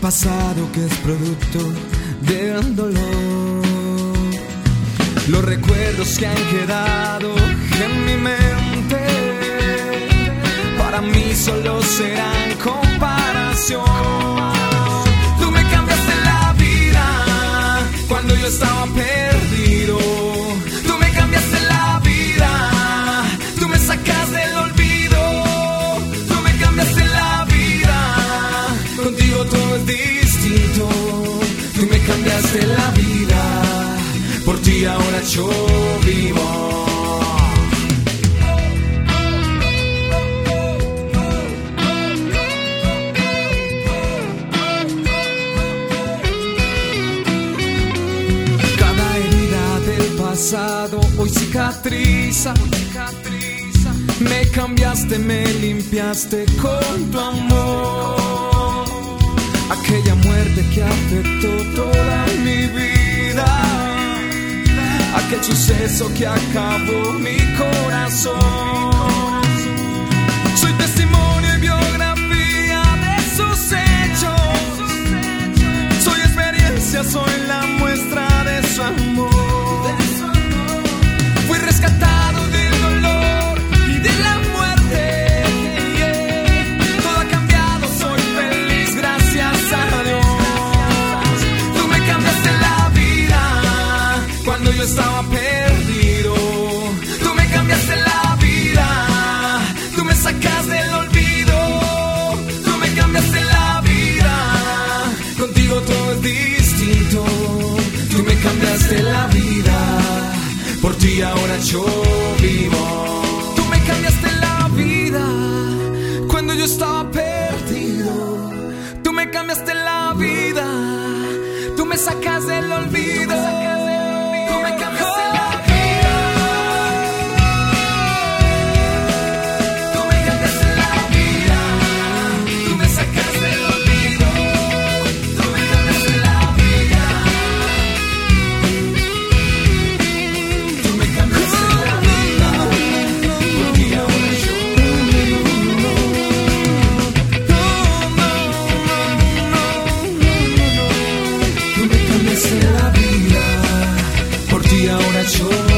pasado que es producto del dolor. Los recuerdos que han quedado en mi mente para mí solo serán comparación. Tú me cambiaste la vida cuando yo estaba perdido. Tú me cambiaste la vida, tú me sacas del olvido. Tú me cambiaste la vida, contigo todo es distinto. Tú me cambiaste la vida, por ti ahora yo vivo. Cada herida del pasado hoy cicatriza. Me cambiaste, me limpiaste con tu amor. Aquella muerte que afectó toda mi vida, aquel suceso que acabó mi corazón. Soy testimonio y biografía de sus hechos. Soy experiencia, soy la muestra de su amor. Fui rescatado del dolor y de la muerte. Todo ha cambiado, soy feliz, gracias a Dios. Tú me cambiaste la vida cuando yo estaba perdido. Tú me cambiaste la vida, tú me sacas del olvido. Tú me cambiaste la vida, contigo todo es distinto. Tú me cambiaste la vida, por ti ahora yo vivo. Tú me cambiaste la vida cuando yo estaba perdido. Tú me cambiaste la vida, tú me sacas del olvido. Tú me cambiaste la vida, tú me cambiaste la vida, tú me sacas del olvido. Tú me cambiaste la vida, tú me cambiaste la vida, porque ahora yo vivo. Tú me cambiaste la vida, por ti ahora yo